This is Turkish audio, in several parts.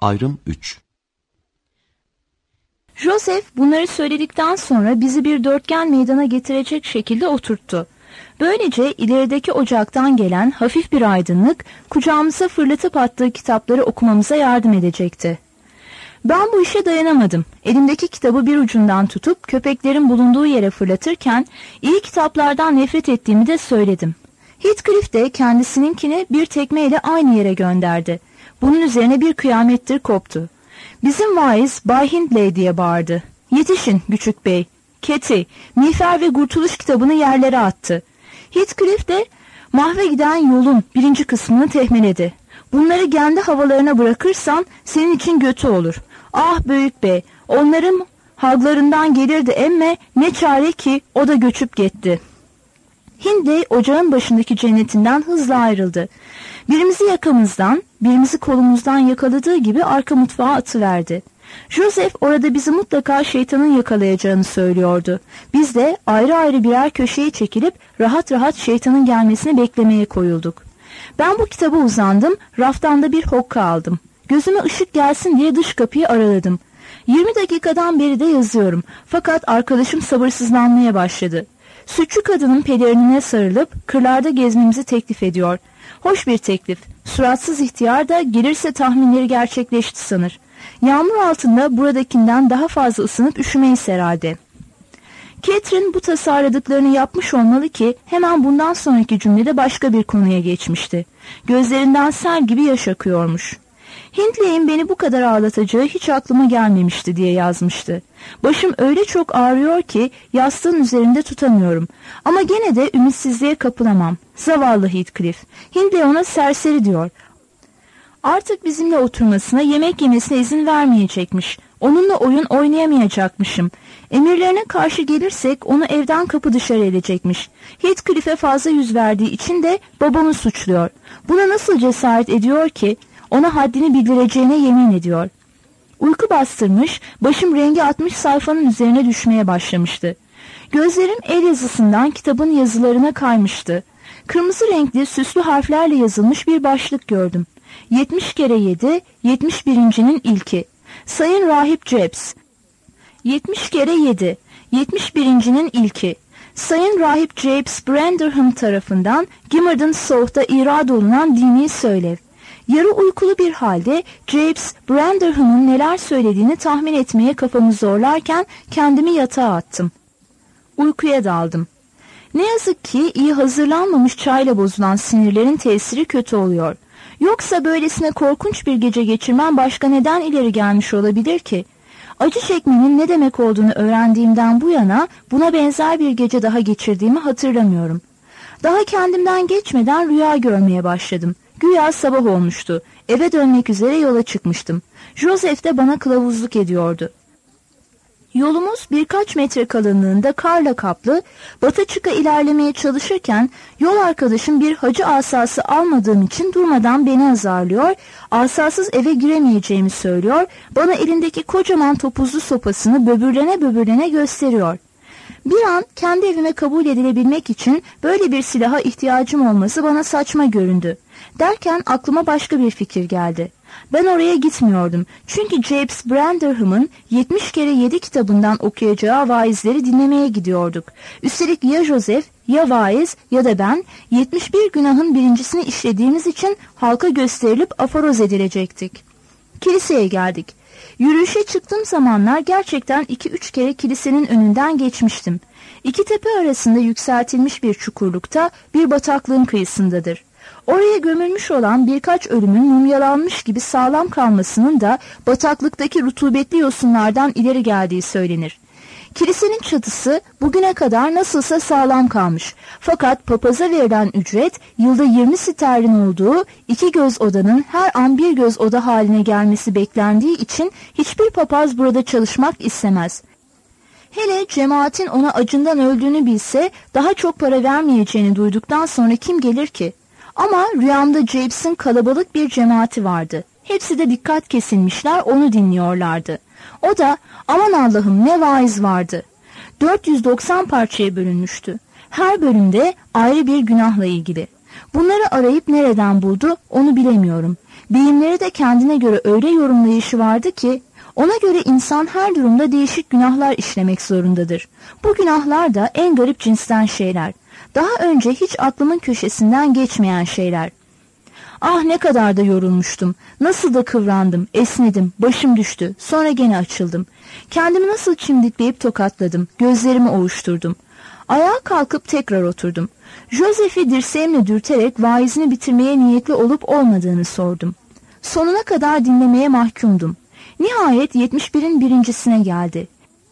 Ayrım 3. Joseph bunları söyledikten sonra bizi bir dörtgen meydana getirecek şekilde oturttu. Böylece ilerideki ocaktan gelen hafif bir aydınlık kucağımıza fırlatıp attığı kitapları okumamıza yardım edecekti. Ben bu işe dayanamadım. Elimdeki kitabı bir ucundan tutup köpeklerin bulunduğu yere fırlatırken iyi kitaplardan nefret ettiğimi de söyledim. Heathcliff de kendisininkini bir tekmeyle aynı yere gönderdi. Bunun üzerine bir kıyamettir koptu. Bizim vaiz Bay Hindley diye bağırdı. Yetişin küçük bey. Cathy, Miğfer ve Kurtuluş kitabını yerlere attı. Heathcliff de mahve giden yolun birinci kısmını tehmeledi. Bunları kendi havalarına bırakırsan senin için kötü olur. Ah büyük bey, onların haglarından gelirdi emme ne çare ki o da göçüp gitti. Hindley ocağın başındaki cennetinden hızla ayrıldı. Birimizi yakamızdan, birimizi kolumuzdan yakaladığı gibi arka mutfağa atıverdi. Joseph orada bizi mutlaka şeytanın yakalayacağını söylüyordu. Biz de ayrı ayrı birer köşeye çekilip rahat rahat şeytanın gelmesini beklemeye koyulduk. Ben bu kitaba uzandım, raftan da bir hokka aldım. Gözüme ışık gelsin diye dış kapıyı araladım. 20 dakikadan beri de yazıyorum. Fakat arkadaşım sabırsızlanmaya başladı. Sütçü kadının pelerinine sarılıp kırlarda gezmemizi teklif ediyor. Hoş bir teklif. Suratsız ihtiyar da gelirse tahminleri gerçekleşti sanır. Yağmur altında buradakinden daha fazla ısınıp üşümeyiz herhalde. Catherine bu tasarladıklarını yapmış olmalı ki hemen bundan sonraki cümlede başka bir konuya geçmişti. Gözlerinden sel gibi yaş akıyormuş. Hindley'in beni bu kadar ağlatacağı hiç aklıma gelmemişti diye yazmıştı. Başım öyle çok ağrıyor ki yastığın üzerinde tutamıyorum. Ama gene de ümitsizliğe kapılamam. Zavallı Heathcliff. Hindley ona serseri diyor. Artık bizimle oturmasına, yemek yemesine izin vermeyecekmiş. Onunla oyun oynayamayacakmışım. Emirlerine karşı gelirsek onu evden kapı dışarı edecekmiş. Heathcliff'e fazla yüz verdiği için de babamı suçluyor. Buna nasıl cesaret ediyor ki? Ona haddini bildireceğine yemin ediyor. Uyku bastırmış, başım rengi atmış sayfanın üzerine düşmeye başlamıştı. Gözlerim el yazısından kitabın yazılarına kaymıştı. Kırmızı renkli süslü harflerle yazılmış bir başlık gördüm. 70 kere 7, 71.'nin ilki. Sayın Rahip Jebbs. 70 kere 7, 71.'nin ilki. Sayın Rahip Jebbs Branderham tarafından Gimmerden South'ta irad olunan dini söylev. Yarı uykulu bir halde Jebbs Branderham'ın neler söylediğini tahmin etmeye kafamı zorlarken kendimi yatağa attım. Uykuya daldım. Ne yazık ki iyi hazırlanmamış çayla bozulan sinirlerin tesiri kötü oluyor. Yoksa böylesine korkunç bir gece geçirmem başka neden ileri gelmiş olabilir ki? Acı çekmenin ne demek olduğunu öğrendiğimden bu yana buna benzer bir gece daha geçirdiğimi hatırlamıyorum. Daha kendimden geçmeden rüya görmeye başladım. Güya sabah olmuştu. Eve dönmek üzere yola çıkmıştım. Joseph de bana kılavuzluk ediyordu. Yolumuz birkaç metre kalınlığında karla kaplı, batı çıka ilerlemeye çalışırken yol arkadaşım bir hacı asası almadığım için durmadan beni azarlıyor, asasız eve giremeyeceğimi söylüyor, bana elindeki kocaman topuzlu sopasını böbürlene böbürlene gösteriyor. Bir an kendi evime kabul edilebilmek için böyle bir silaha ihtiyacım olması bana saçma göründü. Derken aklıma başka bir fikir geldi. Ben oraya gitmiyordum. Çünkü Jebbs Branderham'ın 70 kere 7 kitabından okuyacağı vaizleri dinlemeye gidiyorduk. Üstelik ya Joseph, ya vaiz ya da ben 71 günahın birincisini işlediğimiz için halka gösterilip aforoz edilecektik. Kiliseye geldik. Yürüyüşe çıktığım zamanlar gerçekten 2-3 kere kilisenin önünden geçmiştim. İki tepe arasında yükseltilmiş bir çukurlukta bir bataklığın kıyısındadır. Oraya gömülmüş olan birkaç ölümün mumyalanmış gibi sağlam kalmasının da bataklıktaki rutubetli yosunlardan ileri geldiği söylenir. Kilisenin çatısı bugüne kadar nasılsa sağlam kalmış. Fakat papaza verilen ücret yılda 20 sterlin olduğu, 2 göz odanın her an bir göz oda haline gelmesi beklendiği için hiçbir papaz burada çalışmak istemez. Hele cemaatin ona acından öldüğünü bilse daha çok para vermeyeceğini duyduktan sonra kim gelir ki? Ama rüyamda Jebbs'in kalabalık bir cemaati vardı. Hepsi de dikkat kesilmişler, onu dinliyorlardı. O da aman Allah'ım ne vaiz vardı. 490 parçaya bölünmüştü. Her bölümde ayrı bir günahla ilgili. Bunları arayıp nereden buldu onu bilemiyorum. Deyimleri de kendine göre öyle yorumlayışı vardı ki, ona göre insan her durumda değişik günahlar işlemek zorundadır. Bu günahlar da en garip cinsten şeyler. Daha önce hiç aklımın köşesinden geçmeyen şeyler. Ah, ne kadar da yorulmuştum. Nasıl da kıvrandım, esnedim, başım düştü. Sonra gene açıldım. Kendimi nasıl çimdikleyip tokatladım, gözlerimi ovuşturdum. Ayağa kalkıp tekrar oturdum. Joseph'i dirseğimle dürterek vaizini bitirmeye niyetli olup olmadığını sordum. Sonuna kadar dinlemeye mahkumdum. Nihayet 71'in birincisine geldi.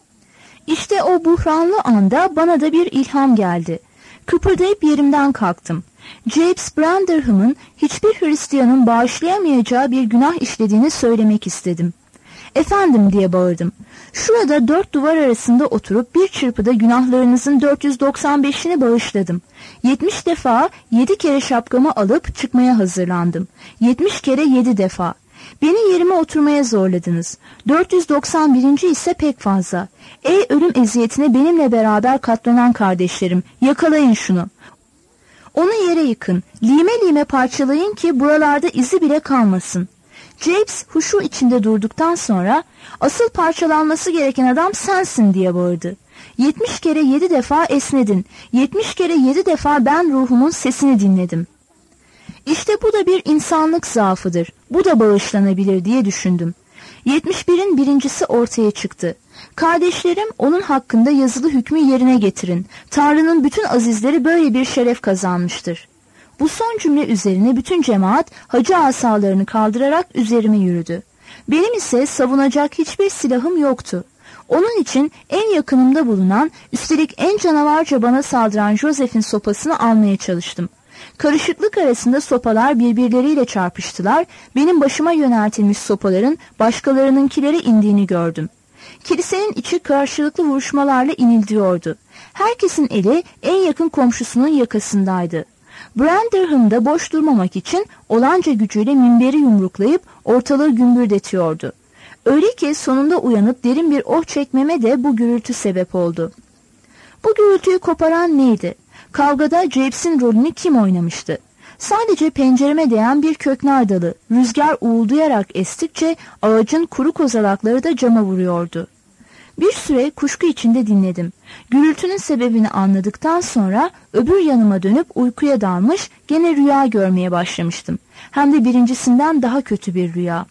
İşte o buhranlı anda bana da bir ilham geldi. Kıpırdayıp yerimden kalktım. James Branderham'ın hiçbir Hristiyanın bağışlayamayacağı bir günah işlediğini söylemek istedim. "Efendim," diye bağırdım. "Şurada 4 duvar arasında oturup bir çırpıda günahlarınızın 495'ini bağışladım. 70 defa 7 kere şapkamı alıp çıkmaya hazırlandım. 70 kere 7 defa. Beni yerime oturmaya zorladınız. 491. ise pek fazla. Ey ölüm eziyetine benimle beraber katlanan kardeşlerim, yakalayın şunu. Onu yere yıkın, lime lime parçalayın ki buralarda izi bile kalmasın." James huşu içinde durduktan sonra, "Asıl parçalanması gereken adam sensin," diye bağırdı. 70 kere 7 defa esnedin. 70 kere 7 defa ben ruhumun sesini dinledim. İşte bu da bir insanlık zaafıdır. Bu da bağışlanabilir diye düşündüm. 71'in birincisi ortaya çıktı. "Kardeşlerim, onun hakkında yazılı hükmü yerine getirin. Tanrı'nın bütün azizleri böyle bir şeref kazanmıştır." Bu son cümle üzerine bütün cemaat hacı asalarını kaldırarak üzerime yürüdü. Benim ise savunacak hiçbir silahım yoktu. Onun için en yakınımda bulunan, üstelik en canavarca bana saldıran Joseph'in sopasını almaya çalıştım. Karışıklık arasında sopalar birbirleriyle çarpıştılar. Benim başıma yöneltilmiş sopaların başkalarınınkilere indiğini gördüm. Kilisenin içi karşılıklı vuruşmalarla inildiyordu. Herkesin eli en yakın komşusunun yakasındaydı. Branderham da boş durmamak için olanca gücüyle minberi yumruklayıp ortalığı gümbürdetiyordu. Öyle ki sonunda uyanıp derin bir oh çekmeme de bu gürültü sebep oldu. Bu gürültüyü koparan neydi? Kavgada James'in rolünü kim oynamıştı? Sadece pencereme değen bir köknar dalı, rüzgar uğuldayarak estikçe ağacın kuru kozalakları da cama vuruyordu. Bir süre kuşku içinde dinledim. Gürültünün sebebini anladıktan sonra öbür yanıma dönüp uykuya dalmış, gene rüya görmeye başlamıştım. Hem de birincisinden daha kötü bir rüya.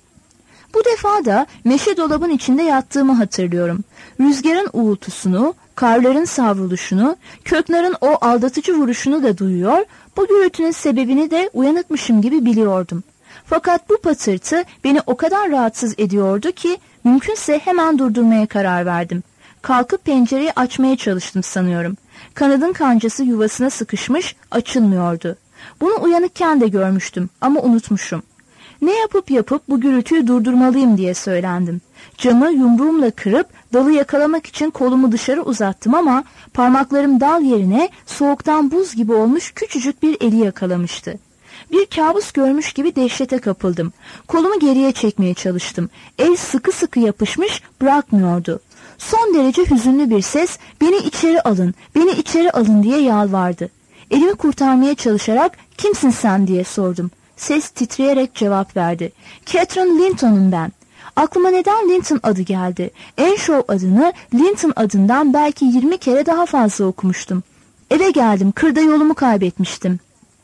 Bu defa da meşe dolabın içinde yattığımı hatırlıyorum. Rüzgarın uğultusunu, karların savruluşunu, köknarın o aldatıcı vuruşunu da duyuyor, bu gürültünün sebebini de uyanıkmışım gibi biliyordum. Fakat bu patırtı beni o kadar rahatsız ediyordu ki mümkünse hemen durdurmaya karar verdim. Kalkıp pencereyi açmaya çalıştım sanıyorum. Kanadın kancası yuvasına sıkışmış, açılmıyordu. Bunu uyanıkken de görmüştüm ama unutmuşum. Ne yapıp bu gürültüyü durdurmalıyım diye söylendim. Camı yumruğumla kırıp dalı yakalamak için kolumu dışarı uzattım ama parmaklarım dal yerine soğuktan buz gibi olmuş küçücük bir eli yakalamıştı. Bir kabus görmüş gibi dehşete kapıldım. Kolumu geriye çekmeye çalıştım. El sıkı sıkı yapışmış, bırakmıyordu. Son derece hüzünlü bir ses, "Beni içeri alın, beni içeri alın," diye yalvardı. Elimi kurtarmaya çalışarak "Kimsin sen?" diye sordum. Ses titreyerek cevap verdi. "Catherine Linton'um ben." Aklıma neden Linton adı geldi? Earnshaw adını Linton adından belki 20 kere daha fazla okumuştum. Eve geldim, kırda yolumu kaybetmiştim.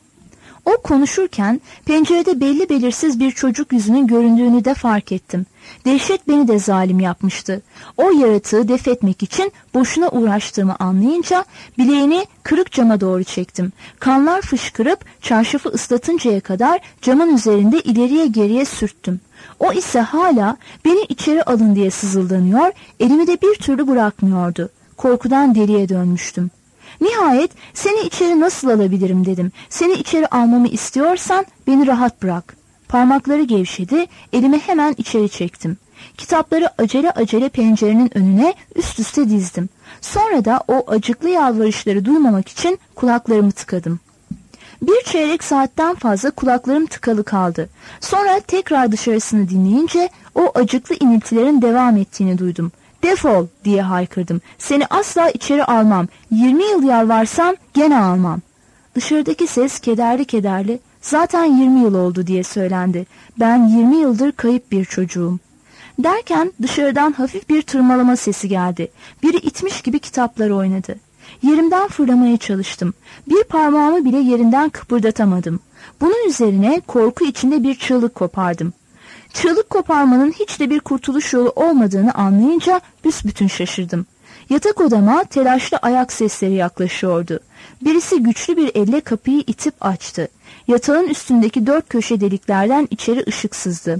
O konuşurken pencerede belli belirsiz bir çocuk yüzünün göründüğünü de fark ettim. Dehşet beni de zalim yapmıştı. O yaratığı def etmek için boşuna uğraştığımı anlayınca bileğini kırık cama doğru çektim. Kanlar fışkırıp çarşafı ıslatıncaya kadar camın üzerinde ileriye geriye sürttüm. O ise hala "Beni içeri alın" diye sızıldanıyor, elimi de bir türlü bırakmıyordu. Korkudan deliye dönmüştüm. Nihayet "Seni içeri nasıl alabilirim?" dedim. "Seni içeri almamı istiyorsan beni rahat bırak." Parmakları gevşedi, elimi hemen içeri çektim. Kitapları acele acele pencerenin önüne üst üste dizdim. Sonra da o acıklı yalvarışları duymamak için kulaklarımı tıkadım. Bir çeyrek saatten fazla kulaklarım tıkalı kaldı. Sonra tekrar dışarısını dinleyince o acıklı iniltilerin devam ettiğini duydum. "Defol!" diye haykırdım. "Seni asla içeri almam. 20 yıl yalvarsam gene almam." Dışarıdaki ses kederli kederli Zaten 20 yıl oldu diye söylendi. Ben 20 yıldır kayıp bir çocuğum. Derken dışarıdan hafif bir tırmalama sesi geldi. Biri itmiş gibi kitaplar oynadı. Yerimden fırlamaya çalıştım. Bir parmağımı bile yerinden kıpırdatamadım. Bunun üzerine korku içinde bir çığlık kopardım. Çığlık koparmanın hiç de bir kurtuluş yolu olmadığını anlayınca büsbütün şaşırdım. Yatak odama telaşlı ayak sesleri yaklaşıyordu. Birisi güçlü bir elle kapıyı itip açtı. Yatağın üstündeki 4 köşe deliklerden içeri ışık sızdı.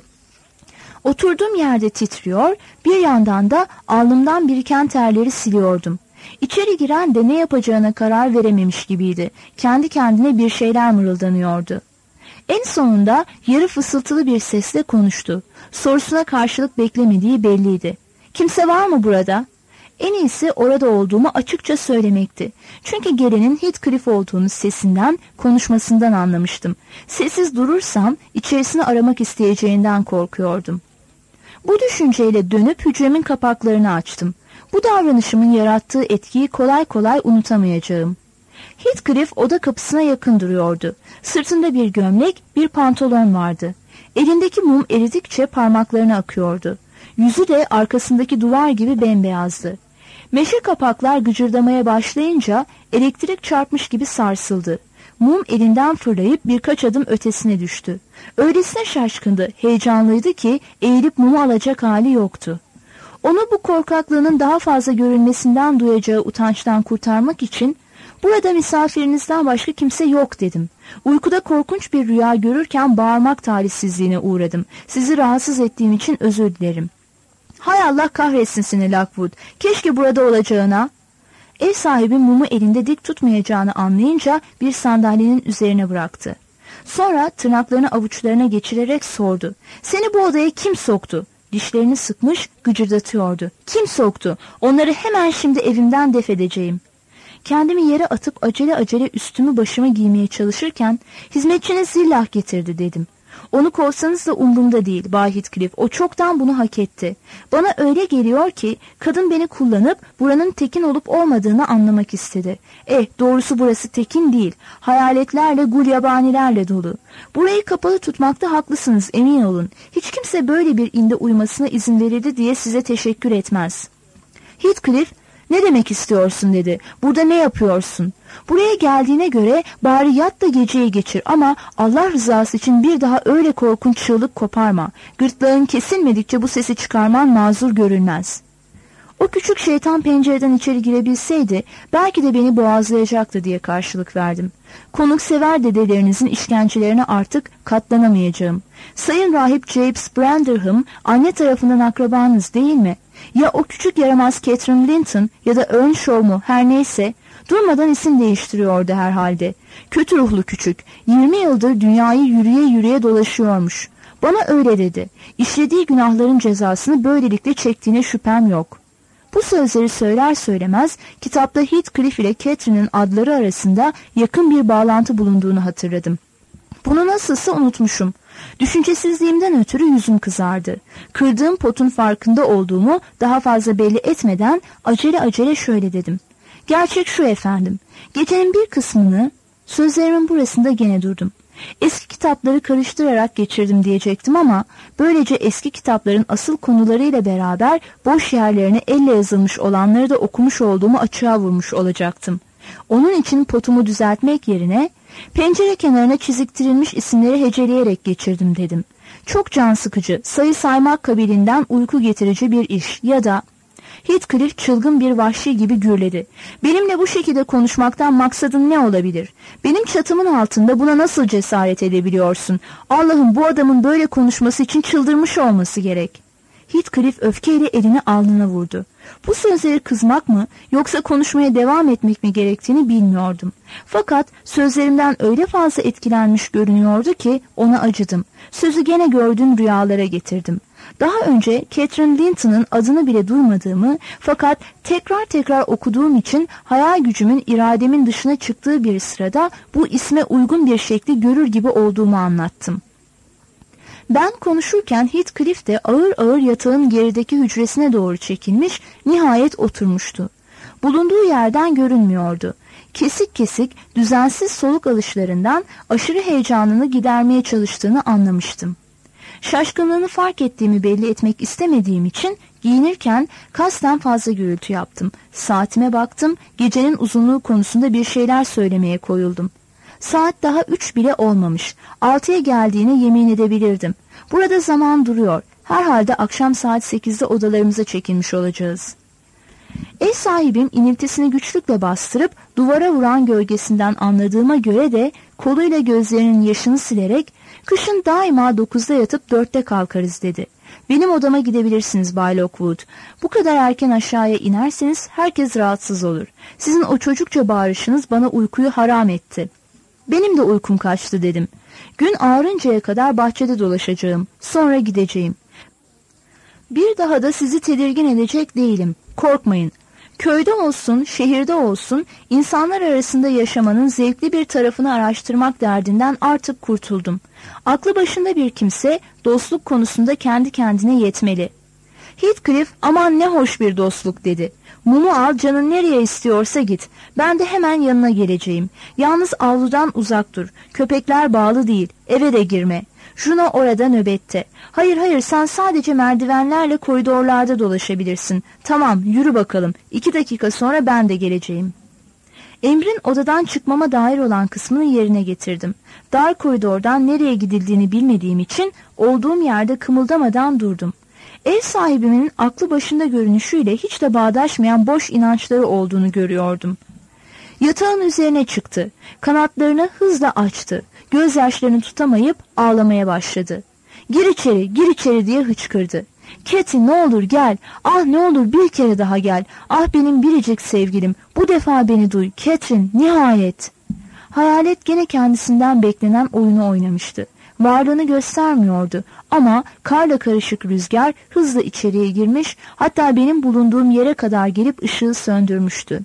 Oturduğum yerde titriyor, bir yandan da alnımdan biriken terleri siliyordum. İçeri giren de ne yapacağına karar verememiş gibiydi. Kendi kendine bir şeyler mırıldanıyordu. En sonunda yarı fısıltılı bir sesle konuştu. Sorusuna karşılık beklemediği belliydi. "Kimse var mı burada?" En iyisi orada olduğumu açıkça söylemekti. Çünkü gelenin Heathcliff olduğunu sesinden, konuşmasından anlamıştım. Sessiz durursam içerisini aramak isteyeceğinden korkuyordum. Bu düşünceyle dönüp hücremin kapaklarını açtım. Bu davranışımın yarattığı etkiyi kolay kolay unutamayacağım. Heathcliff oda kapısına yakın duruyordu. Sırtında bir gömlek, bir pantolon vardı. Elindeki mum eridikçe parmaklarına akıyordu. Yüzü de arkasındaki duvar gibi bembeyazdı. Meşe kapaklar gıcırdamaya başlayınca elektrik çarpmış gibi sarsıldı. Mum elinden fırlayıp birkaç adım ötesine düştü. Öylesine şaşkındı, heyecanlıydı ki eğilip mumu alacak hali yoktu. Onu bu korkaklığının daha fazla görülmesinden duyacağı utançtan kurtarmak için "Burada misafirinizden başka kimse yok" dedim. "Uykuda korkunç bir rüya görürken bağırmak talihsizliğine uğradım. Sizi rahatsız ettiğim için özür dilerim." "Hay Allah kahretsin seni Lockwood. Keşke burada olacağına." Ev sahibi mumu elinde dik tutmayacağını anlayınca bir sandalyenin üzerine bıraktı. Sonra tırnaklarını avuçlarına geçirerek sordu. "Seni bu odaya kim soktu?" Dişlerini sıkmış, gıcırdatıyordu. "Kim soktu? Onları hemen şimdi evimden def edeceğim." Kendimi yere atıp acele acele üstümü başımı giymeye çalışırken "Hizmetçiniz zillah getirdi" dedim. "Onu kovsanız da umurumda değil Bay Heathcliff. O çoktan bunu hak etti. Bana öyle geliyor ki kadın beni kullanıp buranın tekin olup olmadığını anlamak istedi. Doğrusu burası tekin değil. Hayaletlerle, gulyabanilerle dolu. Burayı kapalı tutmakta haklısınız, emin olun. Hiç kimse böyle bir inde uymasına izin verirdi diye size teşekkür etmez." Heathcliff, "Ne demek istiyorsun?" dedi. "Burada ne yapıyorsun? Buraya geldiğine göre bari yat da geceyi geçir ama Allah rızası için bir daha öyle korkunç çığlık koparma. Gırtlağın kesilmedikçe bu sesi çıkarman mazur görülmez." O küçük şeytan pencereden içeri girebilseydi belki de beni boğazlayacaktı diye karşılık verdim. "Konuksever dedelerinizin işkencelerine artık katlanamayacağım. Sayın Rahip James Branderham anne tarafından akrabanız değil mi? Ya o küçük yaramaz Catherine Linton ya da Earnshaw mu her neyse durmadan isim değiştiriyordu herhalde. Kötü ruhlu küçük 20 yıldır dünyayı yürüye yürüye dolaşıyormuş. Bana öyle dedi. İşlediği günahların cezasını böylelikle çektiğine şüphem yok." Bu sözleri söyler söylemez kitapta Heathcliff ile Catherine'in adları arasında yakın bir bağlantı bulunduğunu hatırladım. Bunu nasılsa unutmuşum. Düşüncesizliğimden ötürü yüzüm kızardı. Kırdığım potun farkında olduğumu daha fazla belli etmeden acele acele şöyle dedim. "Gerçek şu efendim. Gecenin bir kısmını..." Sözlerimin burasında gene durdum. "Eski kitapları karıştırarak geçirdim" diyecektim ama böylece eski kitapların asıl konularıyla beraber boş yerlerine elle yazılmış olanları da okumuş olduğumu açığa vurmuş olacaktım. Onun için potumu düzeltmek yerine "Pencere kenarına çiziktirilmiş isimleri heceleyerek geçirdim" dedim. "Çok can sıkıcı, sayı saymak kabilinden uyku getirici bir iş ya da..." Heathcliff çılgın bir vahşi gibi gürledi. "Benimle bu şekilde konuşmaktan maksadın ne olabilir? Benim çatımın altında buna nasıl cesaret edebiliyorsun? Allah'ım, bu adamın böyle konuşması için çıldırmış olması gerek." Heathcliff öfkeyle elini alnına vurdu. Bu sözleri kızmak mı yoksa konuşmaya devam etmek mi gerektiğini bilmiyordum. Fakat sözlerimden öyle fazla etkilenmiş görünüyordu ki ona acıdım. Sözü gene gördüğüm rüyalara getirdim. Daha önce Catherine Linton'ın adını bile duymadığımı fakat tekrar tekrar okuduğum için hayal gücümün irademin dışına çıktığı bir sırada bu isme uygun bir şekli görür gibi olduğumu anlattım. Ben konuşurken Heathcliff de ağır ağır yatağın gerideki hücresine doğru çekilmiş, nihayet oturmuştu. Bulunduğu yerden görünmüyordu. kesik kesik, düzensiz soluk alışlarından aşırı heyecanını gidermeye çalıştığını anlamıştım. Şaşkınlığını fark ettiğimi belli etmek istemediğim için giyinirken kasten fazla gürültü yaptım. Saatime baktım, gecenin uzunluğu konusunda bir şeyler söylemeye koyuldum. Saat daha 3 bile olmamış. 6'ya geldiğine yemin edebilirdim. Burada zaman duruyor. Herhalde akşam saat 8'de odalarımıza çekilmiş olacağız. Ev sahibim iniltisini güçlükle bastırıp duvara vuran gölgesinden anladığıma göre de koluyla gözlerinin yaşını silerek "Kışın daima 9'da yatıp 4'te kalkarız" dedi. "Benim odama gidebilirsiniz Bay Lockwood. Bu kadar erken aşağıya inerseniz herkes rahatsız olur. Sizin o çocukça bağırışınız bana uykuyu haram etti." "Benim de uykum kaçtı" dedim. "Gün ağarıncaya kadar bahçede dolaşacağım. Sonra gideceğim. Bir daha da sizi tedirgin edecek değilim. Korkmayın. Köyde olsun, şehirde olsun, insanlar arasında yaşamanın zevkli bir tarafını araştırmak derdinden artık kurtuldum. Aklı başında bir kimse dostluk konusunda kendi kendine yetmeli." Heathcliff "Aman ne hoş bir dostluk" dedi. "Mumu al, canın nereye istiyorsa git. Ben de hemen yanına geleceğim. Yalnız avludan uzak dur. Köpekler bağlı değil. Eve de girme. Juno orada nöbette. Hayır, sen sadece merdivenlerle koridorlarda dolaşabilirsin. Tamam, yürü bakalım. 2 dakika sonra ben de geleceğim." Emrin odadan çıkmama dair olan kısmını yerine getirdim. Dar koridordan nereye gidildiğini bilmediğim için olduğum yerde kımıldamadan durdum. Ev sahibimin aklı başında görünüşüyle hiç de bağdaşmayan boş inançları olduğunu görüyordum. Yatağın üzerine çıktı. Kanatlarını hızla açtı. Gözyaşlarını tutamayıp ağlamaya başladı. Gir içeri" diye hıçkırdı. "Cathy, ne olur gel. Ah, ne olur bir kere daha gel. Ah, benim biricik sevgilim. Bu defa beni duy. Catherine, nihayet." Hayalet gene kendisinden beklenen oyunu oynamıştı. Varlığını göstermiyordu ama karla karışık rüzgar hızla içeriye girmiş, hatta benim bulunduğum yere kadar gelip ışığı söndürmüştü.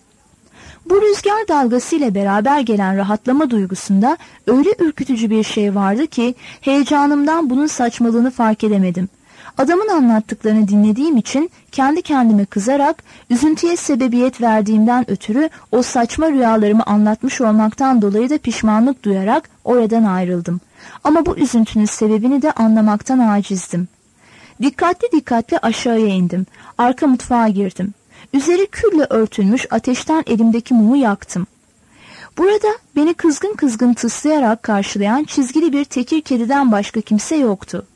Bu rüzgar dalgasıyla beraber gelen rahatlama duygusunda öyle ürkütücü bir şey vardı ki heyecanımdan bunun saçmalığını fark edemedim. Adamın anlattıklarını dinlediğim için kendi kendime kızarak, üzüntüye sebebiyet verdiğimden ötürü o saçma rüyalarımı anlatmış olmaktan dolayı da pişmanlık duyarak oradan ayrıldım. Ama bu üzüntünün sebebini de anlamaktan acizdim. Dikkatli aşağıya indim. Arka mutfağa girdim. Üzeri külle örtülmüş ateşten elimdeki mumu yaktım. Burada beni kızgın tıslayarak karşılayan çizgili bir tekir kediden başka kimse yoktu.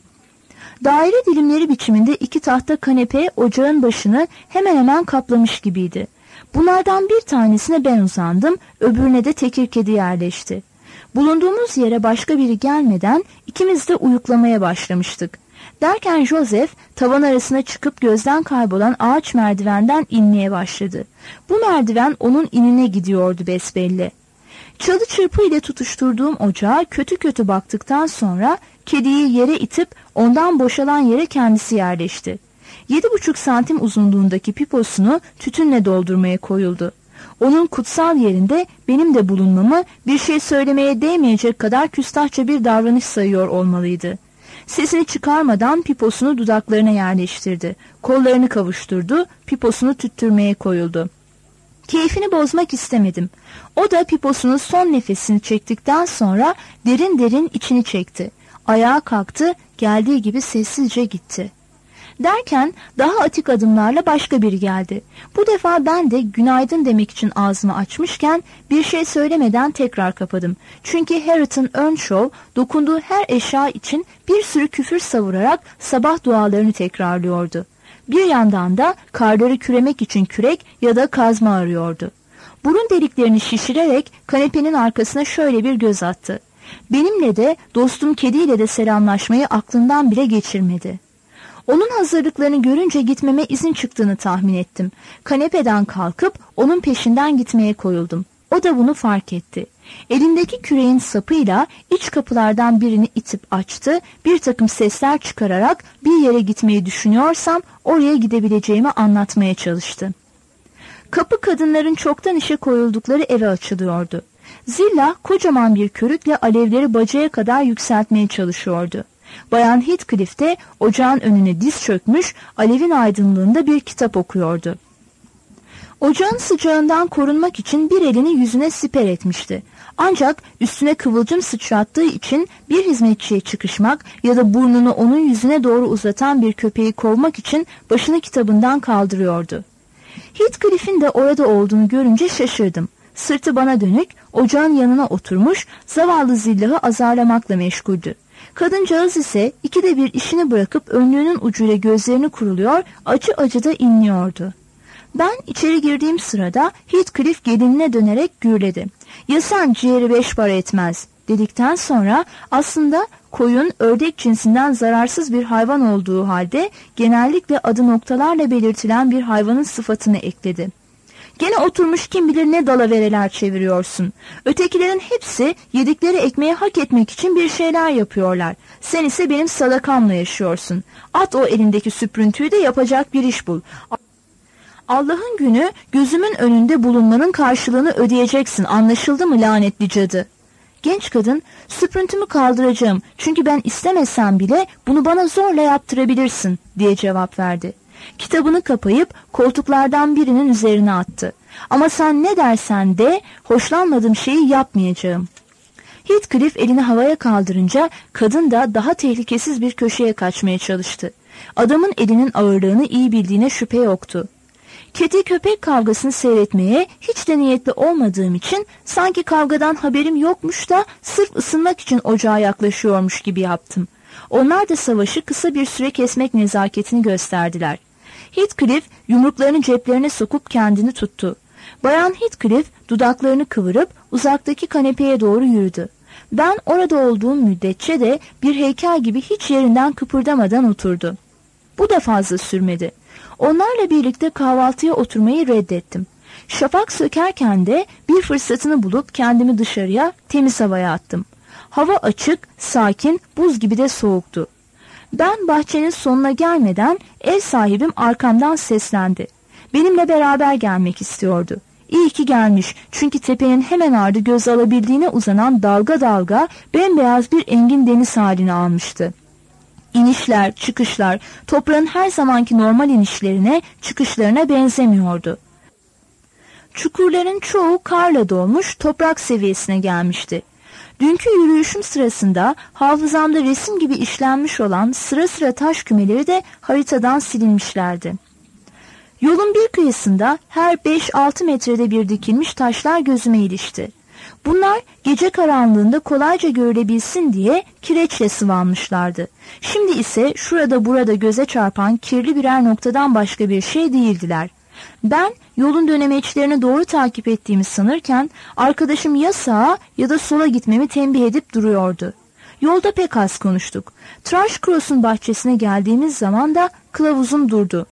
Daire dilimleri biçiminde 2 tahta kanepe ocağın başını hemen hemen kaplamış gibiydi. Bunlardan bir tanesine ben uzandım, öbürüne de tekir kedi yerleşti. Bulunduğumuz yere başka biri gelmeden ikimiz de uyuklamaya başlamıştık. Derken Joseph tavan arasına çıkıp gözden kaybolan ağaç merdivenden inmeye başladı. Bu merdiven onun inine gidiyordu besbelli. Çalı çırpı ile tutuşturduğum ocağa kötü baktıktan sonra kediyi yere itip ondan boşalan yere kendisi yerleşti. 7,5 santim uzunluğundaki piposunu tütünle doldurmaya koyuldu. Onun kutsal yerinde benim de bulunmamı bir şey söylemeye değmeyecek kadar küstahça bir davranış sayıyor olmalıydı. Sesini çıkarmadan piposunu dudaklarına yerleştirdi. Kollarını kavuşturdu, piposunu tüttürmeye koyuldu. Keyfini bozmak istemedim. O da piposunun son nefesini çektikten sonra derin içini çekti. Ayağa kalktı, geldiği gibi sessizce gitti. Derken daha atik adımlarla başka biri geldi. Bu defa ben de günaydın demek için ağzımı açmışken bir şey söylemeden tekrar kapadım. Çünkü Harriton Earnshaw dokunduğu her eşya için bir sürü küfür savurarak sabah dualarını tekrarlıyordu. Bir yandan da karları küremek için kürek ya da kazma arıyordu. Burun deliklerini şişirerek kanepenin arkasına şöyle bir göz attı. Benimle de dostum kediyle de selamlaşmayı aklından bile geçirmedi. Onun hazırlıklarını görünce gitmeme izin çıktığını tahmin ettim. Kanepeden kalkıp onun peşinden gitmeye koyuldum. O da bunu fark etti. Elindeki küreğin sapıyla iç kapılardan birini itip açtı, bir takım sesler çıkararak bir yere gitmeyi düşünüyorsam oraya gidebileceğimi anlatmaya çalıştı. Kapı kadınların çoktan işe koyuldukları eve açılıyordu. Zilla kocaman bir körükle alevleri bacaya kadar yükseltmeye çalışıyordu. Bayan Heathcliff de ocağın önüne diz çökmüş, alevin aydınlığında bir kitap okuyordu. Ocağın sıcağından korunmak için bir elini yüzüne siper etmişti. Ancak üstüne kıvılcım sıçrattığı için bir hizmetçiye çıkışmak ya da burnunu onun yüzüne doğru uzatan bir köpeği kovmak için başını kitabından kaldırıyordu. Heathcliff'in de orada olduğunu görünce şaşırdım. Sırtı bana dönük, ocağın yanına oturmuş, zavallı zillahı azarlamakla meşguldü. Kadıncağız ise ikide bir işini bırakıp önlüğünün ucuyla gözlerini kuruluyor, acı acı da inliyordu. Ben içeri girdiğim sırada Heathcliff gelinine dönerek gürledi. "Ya sen ciğeri 5 para etmez," dedikten sonra aslında koyun ördek cinsinden zararsız bir hayvan olduğu halde genellikle adı noktalarla belirtilen bir hayvanın sıfatını ekledi. "Gene oturmuş kim bilir ne dalavereler çeviriyorsun. Ötekilerin hepsi yedikleri ekmeği hak etmek için bir şeyler yapıyorlar. Sen ise benim sadakamla yaşıyorsun. At o elindeki süprüntüyü de yapacak bir iş bul. Allah'ın günü gözümün önünde bulunmanın karşılığını ödeyeceksin, anlaşıldı mı lanetli cadı?" Genç kadın, "Süprüntümü kaldıracağım çünkü ben istemesem bile bunu bana zorla yaptırabilirsin," diye cevap verdi. Kitabını kapayıp koltuklardan birinin üzerine attı. "Ama sen ne dersen de hoşlanmadığım şeyi yapmayacağım." Heathcliff elini havaya kaldırınca kadın da daha tehlikesiz bir köşeye kaçmaya çalıştı. Adamın elinin ağırlığını iyi bildiğine şüphe yoktu. Kedi köpek kavgasını seyretmeye hiç de niyetli olmadığım için sanki kavgadan haberim yokmuş da sırf ısınmak için ocağa yaklaşıyormuş gibi yaptım. Onlar da savaşı kısa bir süre kesmek nezaketini gösterdiler. Heathcliff yumruklarını ceplerine sokup kendini tuttu. Bayan Heathcliff dudaklarını kıvırıp uzaktaki kanepeye doğru yürüdü. Ben orada olduğum müddetçe de bir heykel gibi hiç yerinden kıpırdamadan oturdu. Bu da fazla sürmedi. Onlarla birlikte kahvaltıya oturmayı reddettim. Şafak sökerken de bir fırsatını bulup kendimi dışarıya, temiz havaya attım. Hava açık, sakin, buz gibi de soğuktu. Ben bahçenin sonuna gelmeden ev sahibim arkamdan seslendi. Benimle beraber gelmek istiyordu. İyi ki gelmiş, çünkü tepenin hemen ardı göz alabildiğine uzanan dalga dalga bembeyaz bir engin deniz halini almıştı. İnişler, çıkışlar, toprağın her zamanki normal inişlerine, çıkışlarına benzemiyordu. Çukurların çoğu karla dolmuş, toprak seviyesine gelmişti. Dünkü yürüyüşüm sırasında hafızamda resim gibi işlenmiş olan sıra sıra taş kümeleri de haritadan silinmişlerdi. Yolun bir kıyısında her 5-6 metrede bir dikilmiş taşlar gözüme ilişti. Bunlar gece karanlığında kolayca görülebilsin diye kireçle sıvanmışlardı. Şimdi ise şurada burada göze çarpan kirli birer noktadan başka bir şey değildiler. Ben yolun dönemeçlerini doğru takip ettiğimi sanırken arkadaşım ya sağa ya da sola gitmemi tembih edip duruyordu. Yolda pek az konuştuk. Thrush Cross'un bahçesine geldiğimiz zaman da kılavuzum durdu.